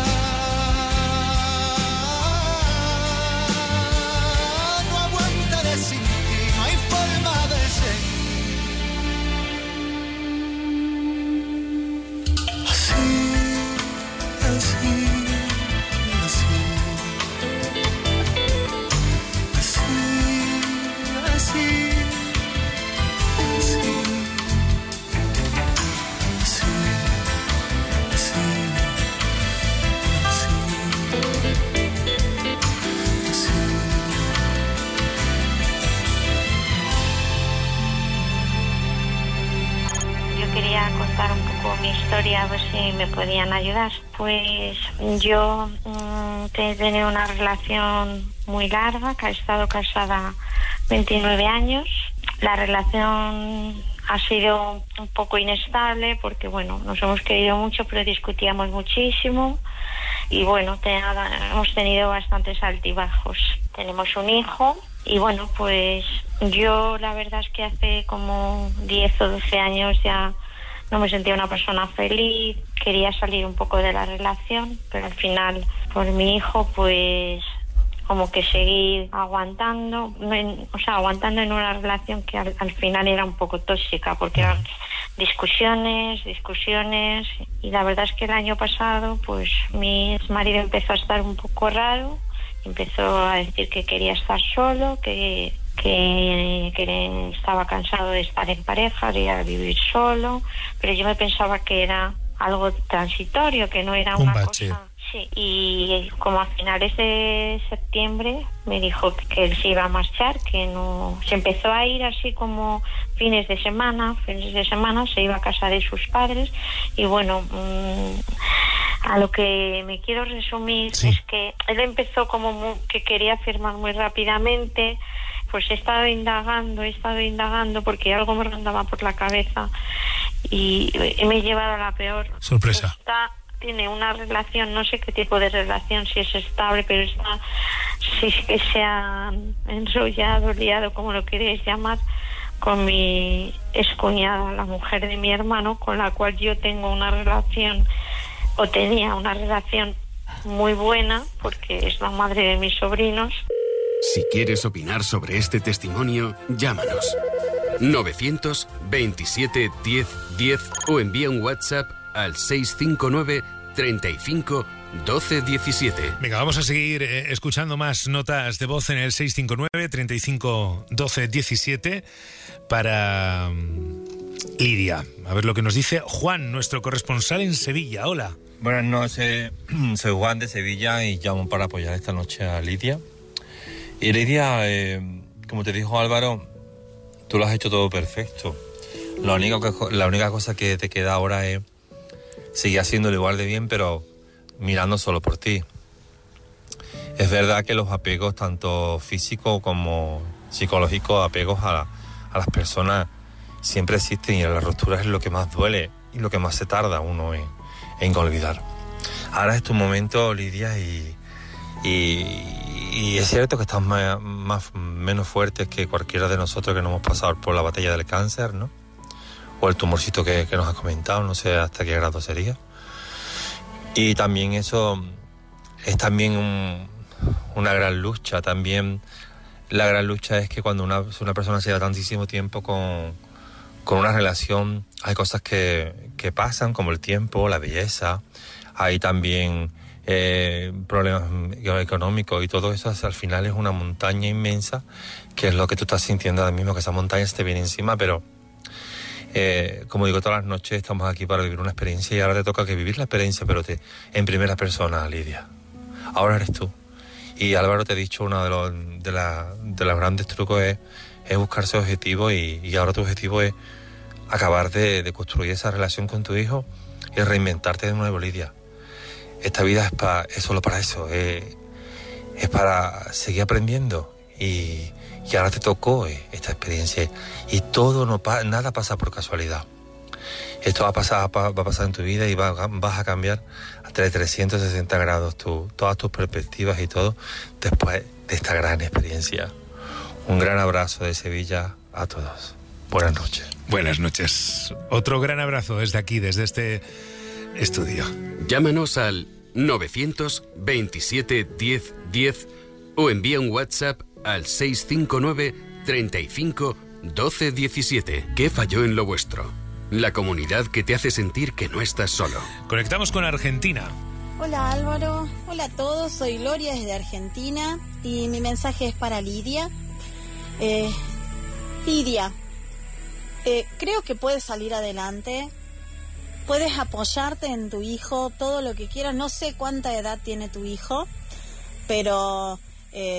S1: no aguantaré sin ti, no hay forma de seguir así, así, así.
S8: contar un poco mi historia, a ver si me podían ayudar. Pues yo he tenido una relación muy larga, que he estado casada 29 años. La relación ha sido un poco inestable porque, bueno, nos hemos querido mucho, pero discutíamos muchísimo. Y bueno, hemos tenido bastantes altibajos. Tenemos un hijo y bueno, pues yo la verdad es que hace como 10 o 12 años ya no me sentía una persona feliz, quería salir un poco de la relación, pero al final por mi hijo pues como que seguí aguantando, aguantando en una relación que al final era un poco tóxica porque eran discusiones y la verdad es que el año pasado pues mi marido empezó a estar un poco raro, empezó a decir que quería estar solo, que estaba cansado de estar en pareja, quería vivir solo, pero yo me pensaba que era algo transitorio, que no era una cosa. Sí, y como a finales de septiembre me dijo que él se iba a marchar, que no, se empezó a ir así como fines de semana, se iba a casa de sus padres y bueno, a lo que me quiero resumir es que él empezó como que quería firmar muy rápidamente. Pues he estado indagando porque algo me rondaba por la cabeza y me he llevado a la peor
S4: sorpresa.
S8: Tiene una relación, no sé qué tipo de relación, si es estable, pero si es que se ha enrollado, liado, como lo queréis llamar, con mi excuñada, la mujer de mi hermano, con la cual yo tengo una relación, o tenía una relación muy buena, porque es la madre de mis sobrinos.
S2: Si quieres opinar sobre este testimonio, llámanos. 927 10 10 o envía un WhatsApp al 659 35 12 17.
S4: Venga, vamos a seguir escuchando más notas de voz en el 659 35 12 17 para Lidia. A ver lo que nos dice Juan, nuestro corresponsal en Sevilla. Hola.
S15: Buenas noches, soy Juan de Sevilla y llamo para apoyar esta noche a Lidia. Y Lidia, como te dijo Álvaro, tú lo has hecho todo perfecto. La única cosa que te queda ahora es seguir haciéndolo igual de bien, pero mirando solo por ti. Es verdad que los apegos, tanto físicos como psicológicos, apegos a las personas, siempre existen y la ruptura es lo que más duele y lo que más se tarda uno en olvidar. Ahora es tu momento, Lidia, y es cierto que estás menos fuertes que cualquiera de nosotros que no hemos pasado por la batalla del cáncer, ¿no? O el tumorcito que nos has comentado, no sé hasta qué grado sería. Y también eso es también una gran lucha. También la gran lucha es que cuando una persona se lleva tantísimo tiempo con una relación, hay cosas que pasan, como el tiempo, la belleza, hay también problemas económicos y todo eso al final es una montaña inmensa, que es lo que tú estás sintiendo ahora mismo, que esa montaña se te viene encima, pero como digo, todas las noches estamos aquí para vivir una experiencia y ahora te toca que vivir la experiencia, pero en primera persona, Lidia. Ahora eres tú. Y Álvaro te ha dicho, uno de los grandes trucos es buscarse objetivo y ahora tu objetivo es acabar de construir esa relación con tu hijo y reinventarte de nuevo, Lidia. Esta vida es solo para eso, es para seguir aprendiendo y ahora te tocó esta experiencia y nada pasa por casualidad. Esto va a pasar en tu vida y vas a cambiar hasta de 360 grados todas tus perspectivas y todo después de esta gran experiencia. Un gran abrazo de Sevilla a todos. Buenas noches.
S4: Buenas noches. Otro gran abrazo desde aquí, desde este estudio.
S2: Llámanos al 927 10 10 o envía un WhatsApp al 659 35 12 17. ¿Qué falló en lo vuestro? La comunidad que te hace sentir que no estás solo.
S4: Conectamos con Argentina.
S16: Hola Álvaro, hola a todos, soy Gloria desde Argentina y mi mensaje es para Lidia. Lidia, creo que puedes salir adelante, puedes apoyarte en tu hijo, todo lo que quieras. No sé cuánta edad tiene tu hijo, pero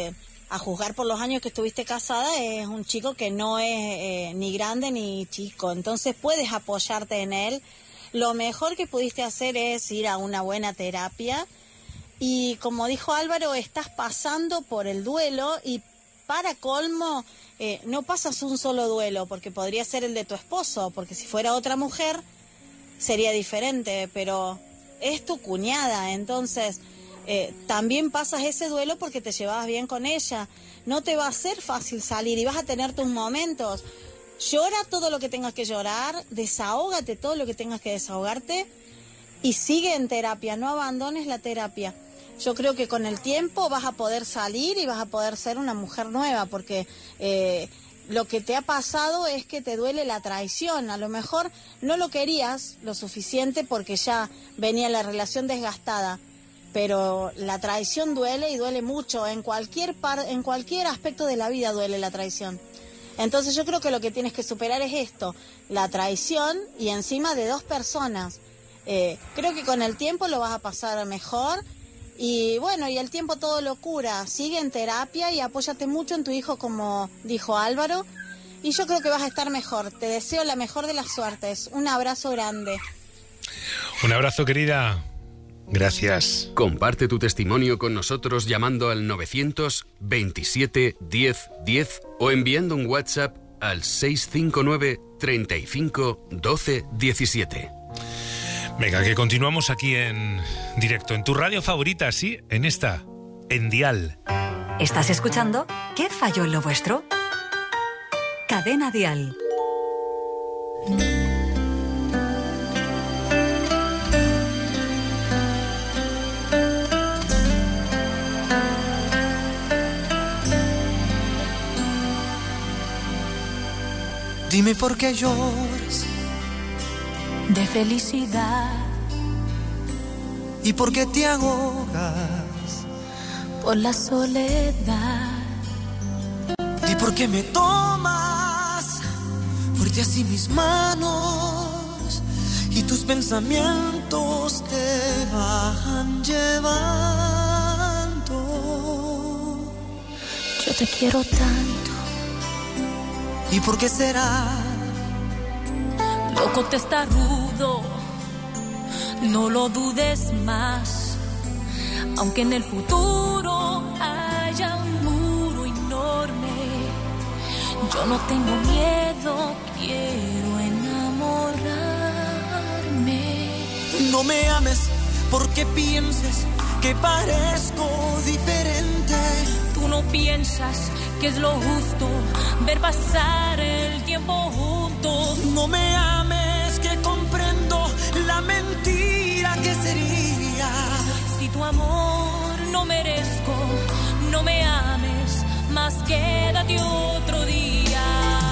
S16: a juzgar por los años que estuviste casada, es un chico que no es ni grande ni chico, entonces puedes apoyarte en él. Lo mejor que pudiste hacer es ir a una buena terapia y, como dijo Álvaro, estás pasando por el duelo y para colmo no pasas un solo duelo, porque podría ser el de tu esposo, porque si fuera otra mujer sería diferente, pero es tu cuñada, entonces también pasas ese duelo porque te llevabas bien con ella. No te va a ser fácil salir y vas a tener tus momentos. Llora todo lo que tengas que llorar, desahógate todo lo que tengas que desahogarte y sigue en terapia, no abandones la terapia. Yo creo que con el tiempo vas a poder salir y vas a poder ser una mujer nueva, porque lo que te ha pasado es que te duele la traición. A lo mejor no lo querías lo suficiente porque ya venía la relación desgastada, pero la traición duele y duele mucho. En cualquier aspecto de la vida duele la traición. Entonces yo creo que lo que tienes que superar es esto, la traición, y encima de dos personas. Creo que con el tiempo lo vas a pasar mejor y bueno, y el tiempo todo lo cura. Sigue en terapia y apóyate mucho en tu hijo, como dijo Álvaro, y yo creo que vas a estar mejor. Te deseo la mejor de las suertes. Un abrazo grande.
S4: Un abrazo, querida. Gracias.
S2: Comparte tu testimonio con nosotros llamando al 927 10 10 o enviando un WhatsApp al 659 35 12 17.
S4: Venga, que continuamos aquí en directo, en tu radio favorita, sí, en esta, en Dial.
S3: ¿Estás escuchando? ¿Qué falló en lo vuestro? Cadena Dial.
S1: Dime por qué lloras
S17: de felicidad
S1: y por qué te ahogas
S17: por la soledad.
S1: ¿Y por qué me tomas fuerte así mis manos y tus pensamientos te van llevando?
S17: Yo te quiero tanto.
S1: ¿Y por qué será?
S17: Loco testarudo, no lo dudes más. Aunque en el futuro haya un muro enorme, yo no tengo miedo, quiero enamorarme.
S1: No me ames porque pienses que parezco diferente.
S17: Tú no piensas que es lo justo ver pasar el tiempo juntos.
S1: No me ames que comprendo la mentira que sería.
S17: Si tu amor no merezco, no me ames, más quédate otro día.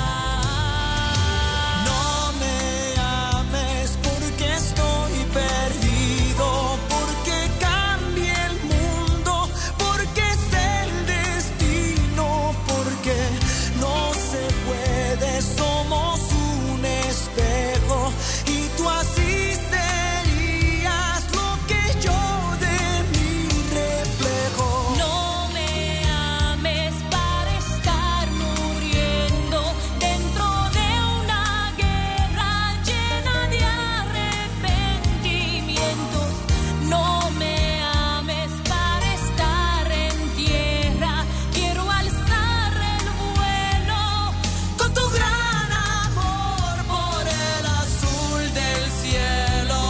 S1: No me ames porque estoy perdido, porque cambie el mundo, porque es el destino, porque no se puede, somos un espejo y tú así serías lo que yo de mi reflejo.
S17: No me ames para estar muriendo dentro de una guerra llena de arrepentimientos. No me ames para estar en tierra, quiero alzar el vuelo
S1: Con tu gran amor por el azul del cielo.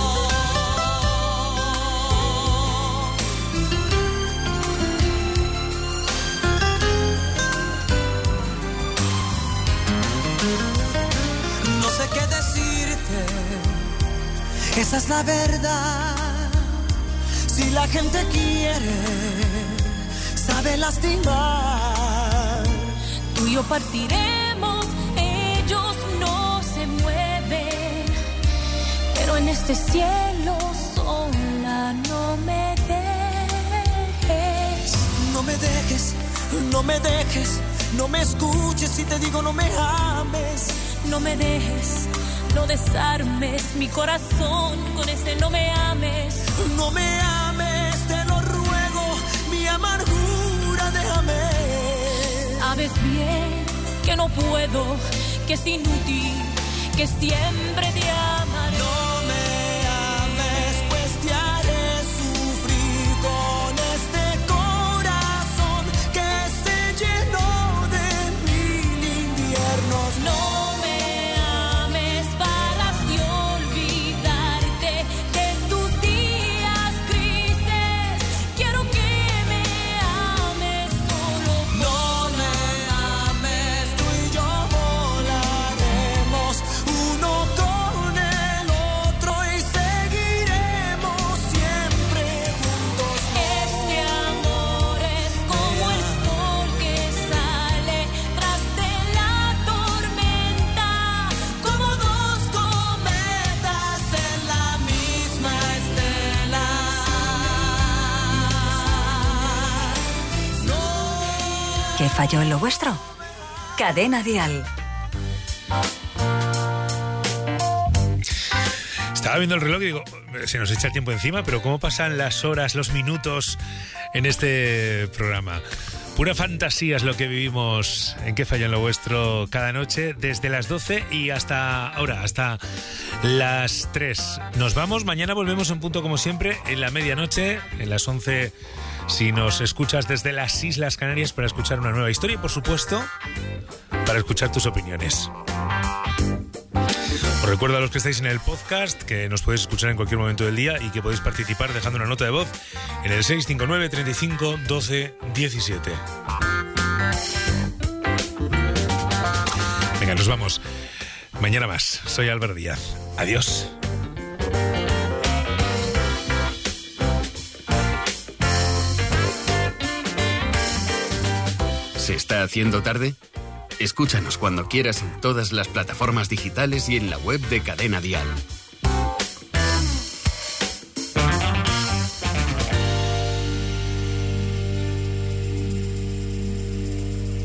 S1: No sé qué decirte, esa es la verdad. Si la gente quiere, sabe lastimar.
S17: Tú y yo partiremos, ellos no se mueven, pero en este cielo sola no me dejes.
S1: No me dejes, no me dejes, no me escuches si te digo no me ames.
S17: No me dejes, no desarmes mi corazón con ese no me ames.
S1: No me ames, te lo ruego, mi amargura déjame.
S17: Sabes bien que no puedo, que es inútil, que siempre te amaré.
S1: No me ames, pues te haré sufrir con este corazón que se llenó de mil inviernos.
S17: No me ames para así olvidarte de tus días grises. Quiero que me ames solo.
S1: No me ames, tú y yo volaremos uno con el otro y seguiremos siempre juntos.
S17: Este amor es como el sol que sale tras de la tormenta, como dos cometas en la misma estela.
S3: ¿Qué falló en lo vuestro? Cadena Dial.
S4: Estaba viendo el reloj y digo, se nos echa el tiempo encima, pero ¿cómo pasan las horas, los minutos en este programa? Pura fantasía es lo que vivimos en Qué falla en lo vuestro cada noche, desde las 12 y hasta ahora, hasta las 3. Nos vamos, mañana volvemos en punto como siempre, en la medianoche, en las 11, si nos escuchas desde las Islas Canarias, para escuchar una nueva historia y, por supuesto, para escuchar tus opiniones. Os recuerdo a los que estáis en el podcast que nos podéis escuchar en cualquier momento del día y que podéis participar dejando una nota de voz en el 659 35 12 17. Venga, nos vamos. Mañana más. Soy Álvaro Díaz. Adiós.
S2: ¿Se está haciendo tarde? Escúchanos cuando quieras en todas las plataformas digitales y en la web de Cadena Dial.